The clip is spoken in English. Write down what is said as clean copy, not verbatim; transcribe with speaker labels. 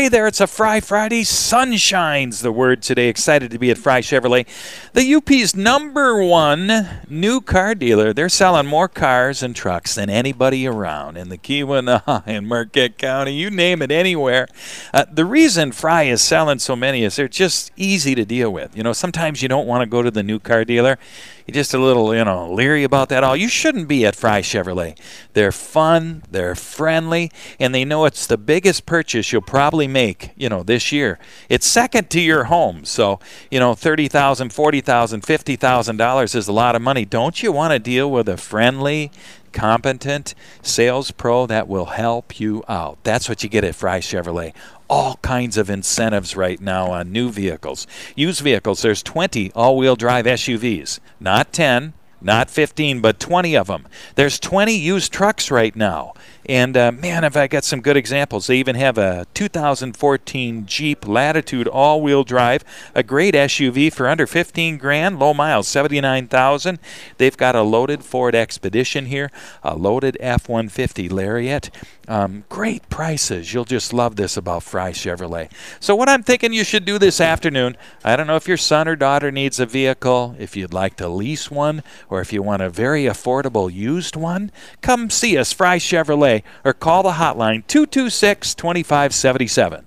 Speaker 1: Hey there, it's a Fry Friday. Sunshine's the word today. Excited to be at Fry Chevrolet, the UP's #1 new car dealer. They're selling more cars and trucks than anybody around in the Keweenaw and Marquette County. You name it, anywhere. The reason Fry is selling so many is they're just easy to deal with. You know, sometimes you don't want to go to the new car dealer. You're just a little, leery about that all. You shouldn't be at Fry Chevrolet. They're fun, they're friendly, and they know it's the biggest purchase you'll probably make, this year. It's second to your home. So, $30,000, $40,000, $50,000 is a lot of money. Don't you want to deal with a friendly, competent sales pro that will help you out? That's what you get at Fry Chevrolet. All kinds of incentives right now on new vehicles. Used vehicles, there's 20 all-wheel drive SUVs. Not 10, not 15, but 20 of them. There's 20 used trucks right now. And, man, have I got some good examples. They even have a 2014 Jeep Latitude all-wheel drive, a great SUV for under $15,000, low miles, 79,000. They've got a loaded Ford Expedition here, a loaded F-150 Lariat. Great prices. You'll just love this about Fry Chevrolet. So what I'm thinking you should do this afternoon, I don't know if your son or daughter needs a vehicle, if you'd like to lease one, or if you want a very affordable used one, come see us, Fry Chevrolet, or call the hotline 226-2577.